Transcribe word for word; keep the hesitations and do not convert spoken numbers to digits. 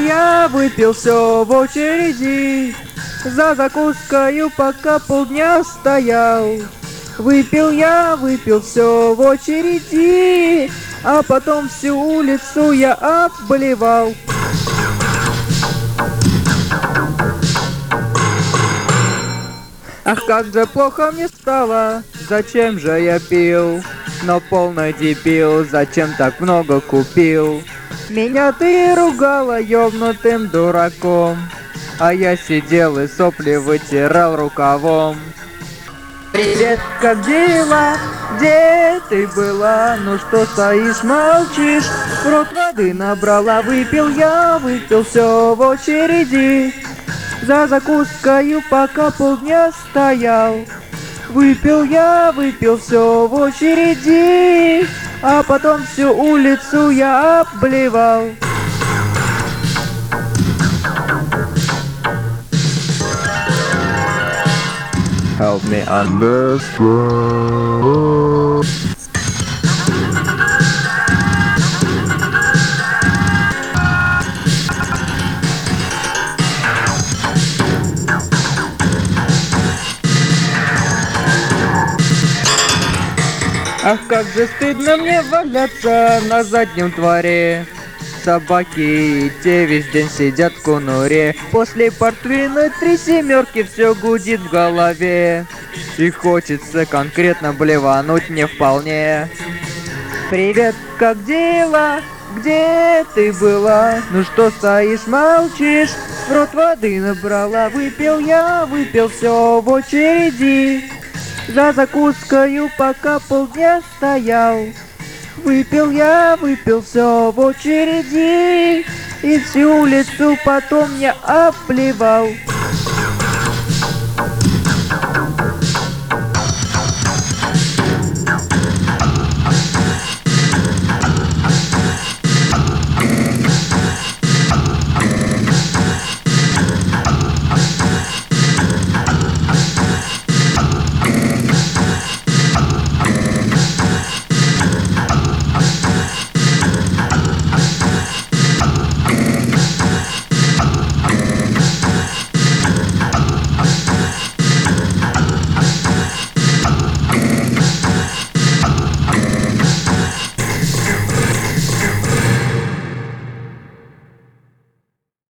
я, выпил все в очереди. За закускою пока полдня стоял. Выпил я, выпил все в очереди, а потом всю улицу я обливал. Ах, как же плохо мне стало, зачем же я пил? Но полный дебил, зачем так много купил? Меня ты ругала ёбнутым дураком, а я сидел и сопли вытирал рукавом. Привет, как дела? Где ты была? Ну что стоишь, молчишь? В рот воды набрала, выпил я, выпил все в очереди. За закускою пока полдня стоял. Выпил я, выпил все в очереди, а потом всю улицу я обливал. Help me understand. Ах, как же стыдно мне валяться на заднем дворе. Собаки и те весь день сидят в конуре. После портвейна три семерки все гудит в голове. И хочется конкретно блевануть мне вполне. Привет, как дела? Где ты была? Ну что стоишь, молчишь? В рот воды набрала, выпил я, выпил все в очереди. За закускою пока полдня стоял. Выпил я, выпил все в очереди, и всю улицу потом я обливал.